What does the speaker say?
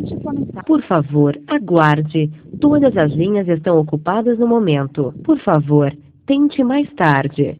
suplementar. Por favor, aguarde. Todas as linhas estão ocupadas no momento. Por favor, tente mais tarde.